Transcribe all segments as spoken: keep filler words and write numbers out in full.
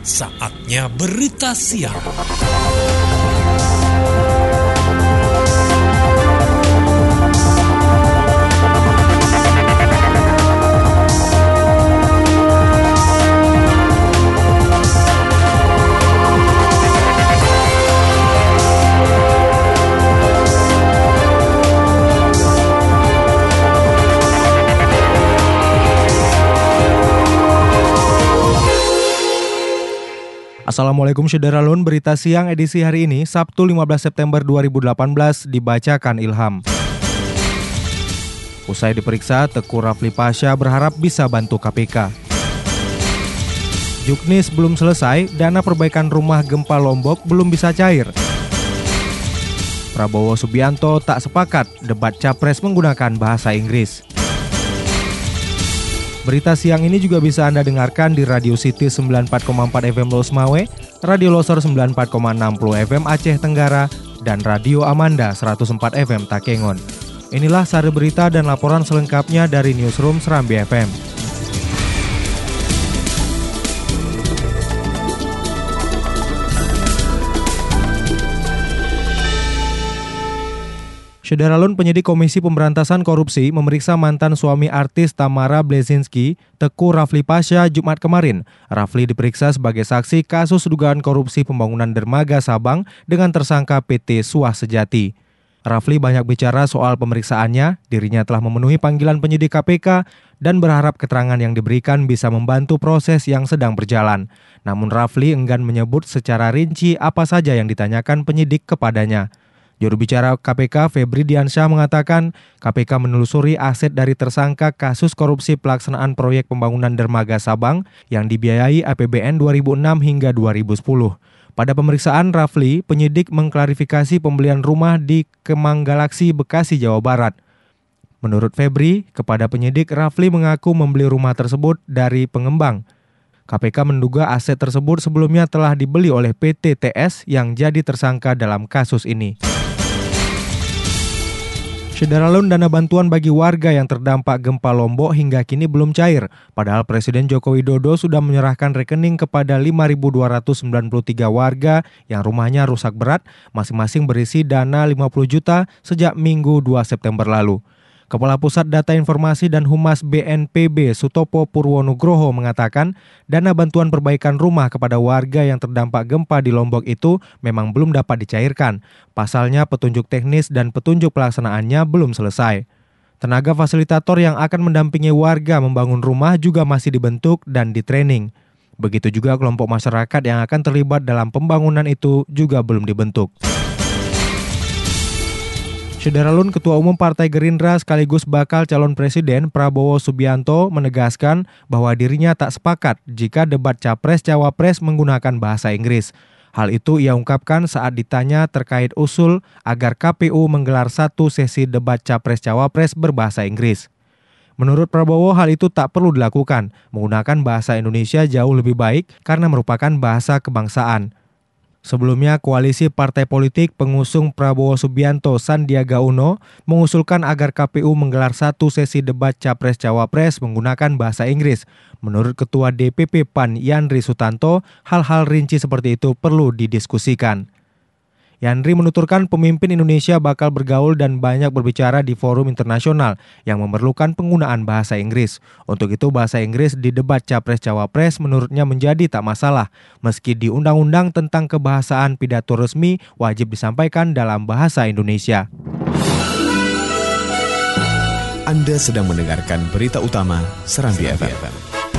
Saatnya berita siang. Assalamualaikum Syederalun, berita siang edisi hari ini, Sabtu lima belas September dua ribu delapan belas, dibacakan Ilham. Usai diperiksa, Teku Rafli Pasha berharap bisa bantu K P K. Juknis belum selesai, dana perbaikan rumah gempa Lombok belum bisa cair. Prabowo Subianto tak sepakat, debat Capres menggunakan bahasa Inggris. Berita siang ini juga bisa Anda dengarkan di Radio City sembilan puluh empat koma empat F M Los Mawe, Radio Loser sembilan puluh empat koma enam puluh F M Aceh Tenggara, dan Radio Amanda seratus empat F M Takengon. Inilah sari berita dan laporan selengkapnya dari Newsroom Serambi F M. Syederalun, penyidik Komisi Pemberantasan Korupsi memeriksa mantan suami artis Tamara Bleszinski, Teku Rafli Pasha, Jumat kemarin. Rafli diperiksa sebagai saksi kasus dugaan korupsi pembangunan dermaga Sabang dengan tersangka P T Suah Sejati. Rafli banyak bicara soal pemeriksaannya, dirinya telah memenuhi panggilan penyidik K P K dan berharap keterangan yang diberikan bisa membantu proses yang sedang berjalan. Namun Rafli enggan menyebut secara rinci apa saja yang ditanyakan penyidik kepadanya. Juru bicara K P K Febri Diansyah mengatakan K P K menelusuri aset dari tersangka kasus korupsi pelaksanaan proyek pembangunan dermaga Sabang yang dibiayai A P B N dua ribu enam hingga dua ribu sepuluh. Pada pemeriksaan Rafli, penyidik mengklarifikasi pembelian rumah di Kemang Galaksi, Bekasi, Jawa Barat. Menurut Febri, kepada penyidik Rafli mengaku membeli rumah tersebut dari pengembang. K P K menduga aset tersebut sebelumnya telah dibeli oleh P T T S yang jadi tersangka dalam kasus ini. Syederalun, dana bantuan bagi warga yang terdampak gempa Lombok hingga kini belum cair, padahal Presiden Joko Widodo sudah menyerahkan rekening kepada lima ribu dua ratus sembilan puluh tiga warga yang rumahnya rusak berat, masing-masing berisi dana lima puluh juta sejak Minggu dua September lalu. Kepala Pusat Data Informasi dan Humas B N P B Sutopo Purwonugroho mengatakan dana bantuan perbaikan rumah kepada warga yang terdampak gempa di Lombok itu memang belum dapat dicairkan. Pasalnya petunjuk teknis dan petunjuk pelaksanaannya belum selesai. Tenaga fasilitator yang akan mendampingi warga membangun rumah juga masih dibentuk dan ditraining. Begitu juga kelompok masyarakat yang akan terlibat dalam pembangunan itu juga belum dibentuk. Syederalun, Ketua Umum Partai Gerindra sekaligus bakal calon presiden Prabowo Subianto menegaskan bahwa dirinya tak sepakat jika debat Capres-Cawapres menggunakan bahasa Inggris. Hal itu ia ungkapkan saat ditanya terkait usul agar K P U menggelar satu sesi debat Capres-Cawapres berbahasa Inggris. Menurut Prabowo, hal itu tak perlu dilakukan. Menggunakan bahasa Indonesia jauh lebih baik karena merupakan bahasa kebangsaan. Sebelumnya, koalisi partai politik pengusung Prabowo Subianto Sandiaga Uno mengusulkan agar K P U menggelar satu sesi debat Capres-Cawapres menggunakan bahasa Inggris. Menurut Ketua D P P P A N Yandri Sutanto, hal-hal rinci seperti itu perlu didiskusikan. Yandri menuturkan pemimpin Indonesia bakal bergaul dan banyak berbicara di forum internasional yang memerlukan penggunaan bahasa Inggris. Untuk itu bahasa Inggris di debat Capres-Cawapres menurutnya menjadi tak masalah, meski di Undang-Undang tentang Kebahasaan pidato resmi wajib disampaikan dalam bahasa Indonesia. Anda sedang mendengarkan berita utama Serambi F M.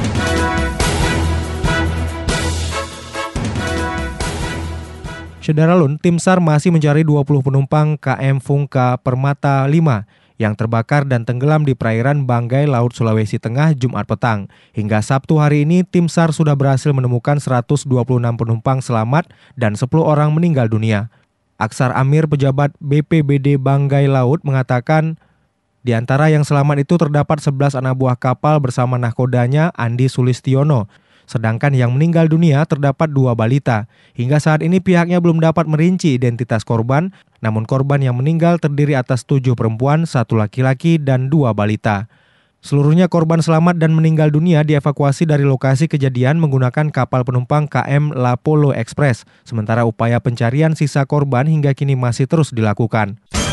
Syederalun, tim SAR masih mencari dua puluh penumpang K M Fungka Permata lima yang terbakar dan tenggelam di perairan Banggai, Laut Sulawesi Tengah, Jumat petang. Hingga Sabtu hari ini, tim SAR sudah berhasil menemukan seratus dua puluh enam penumpang selamat dan sepuluh orang meninggal dunia. Aksar Amir, pejabat B P B D Banggai Laut, mengatakan di antara yang selamat itu terdapat sebelas anak buah kapal bersama nahkodanya Andi Sulistiono. Sedangkan yang meninggal dunia terdapat dua balita. Hingga saat ini pihaknya belum dapat merinci identitas korban, namun korban yang meninggal terdiri atas tujuh perempuan, satu laki-laki, dan dua balita. Seluruhnya korban selamat dan meninggal dunia dievakuasi dari lokasi kejadian menggunakan kapal penumpang K M Lapolo Express, sementara upaya pencarian sisa korban hingga kini masih terus dilakukan.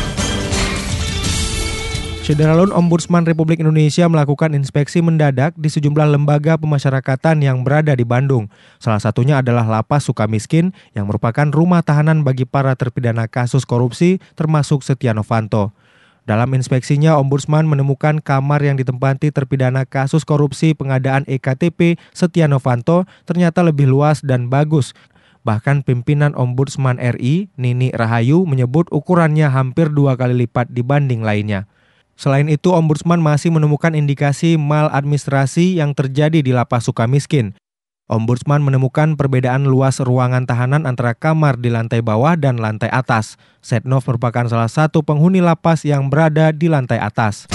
Syederalun Ombudsman Republik Indonesia melakukan inspeksi mendadak di sejumlah lembaga pemasyarakatan yang berada di Bandung. Salah satunya adalah Lapas Sukamiskin yang merupakan rumah tahanan bagi para terpidana kasus korupsi termasuk Setia Novanto. Dalam inspeksinya, Ombudsman menemukan kamar yang ditempati terpidana kasus korupsi pengadaan E K T P Setia Novanto ternyata lebih luas dan bagus. Bahkan pimpinan Ombudsman R I, Nini Rahayu, menyebut ukurannya hampir dua kali lipat dibanding lainnya. Selain itu, Ombudsman masih menemukan indikasi maladministrasi yang terjadi di Lapas Sukamiskin. Ombudsman menemukan perbedaan luas ruangan tahanan antara kamar di lantai bawah dan lantai atas. Setnov merupakan salah satu penghuni lapas yang berada di lantai atas.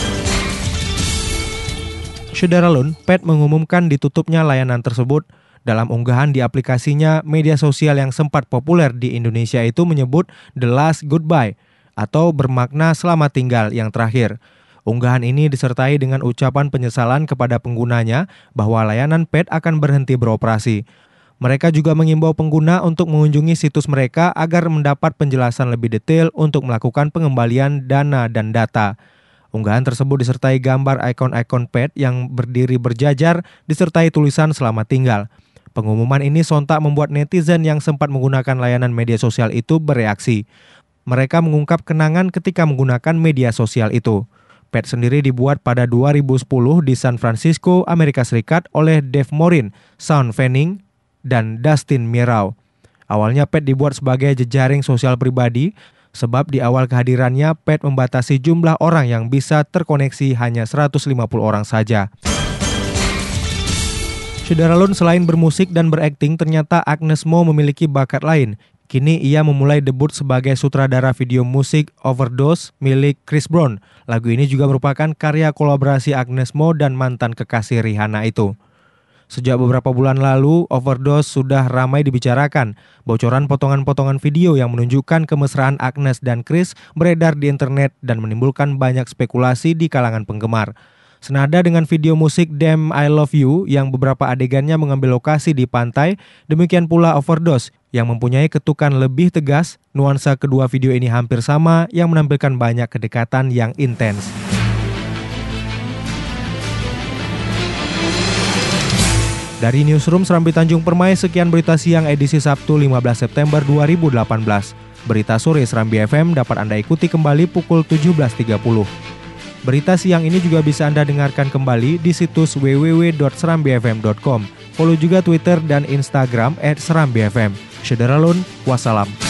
Syederalun, P E T mengumumkan ditutupnya layanan tersebut. Dalam unggahan di aplikasinya, media sosial yang sempat populer di Indonesia itu menyebut The Last Goodbye atau bermakna selamat tinggal yang terakhir. Unggahan ini disertai dengan ucapan penyesalan kepada penggunanya bahwa layanan P E T akan berhenti beroperasi. Mereka juga mengimbau pengguna untuk mengunjungi situs mereka agar mendapat penjelasan lebih detail untuk melakukan pengembalian dana dan data. Unggahan tersebut disertai gambar ikon-ikon P E T yang berdiri berjajar disertai tulisan selamat tinggal. Pengumuman ini sontak membuat netizen yang sempat menggunakan layanan media sosial itu bereaksi. Mereka mengungkap kenangan ketika menggunakan media sosial itu. P E T sendiri dibuat pada dua ribu sepuluh di San Francisco, Amerika Serikat oleh Dave Morin, Sean Fanning, dan Dustin Mirau. Awalnya P E T dibuat sebagai jejaring sosial pribadi, sebab di awal kehadirannya P E T membatasi jumlah orang yang bisa terkoneksi hanya seratus lima puluh orang saja. Syederalun, selain bermusik dan berakting, ternyata Agnes Mo memiliki bakat lain. Kini ia memulai debut sebagai sutradara video musik Overdose milik Chris Brown. Lagu ini juga merupakan karya kolaborasi Agnes Mo dan mantan kekasih Rihanna itu. Sejak beberapa bulan lalu, Overdose sudah ramai dibicarakan. Bocoran potongan-potongan video yang menunjukkan kemesraan Agnes dan Chris beredar di internet dan menimbulkan banyak spekulasi di kalangan penggemar. Senada dengan video musik Damn I Love You yang beberapa adegannya mengambil lokasi di pantai, demikian pula Overdose yang mempunyai ketukan lebih tegas. Nuansa kedua video ini hampir sama yang menampilkan banyak kedekatan yang intens. Dari Newsroom Serambi Tanjung Permai, sekian berita siang edisi Sabtu lima belas September dua ribu delapan belas. Berita sore Serambi F M dapat Anda ikuti kembali pukul tujuh belas tiga puluh. Berita siang ini juga bisa Anda dengarkan kembali di situs w w w dot serambi f m dot com. Follow juga Twitter dan Instagram at serambi f m. Syederalun, wassalam.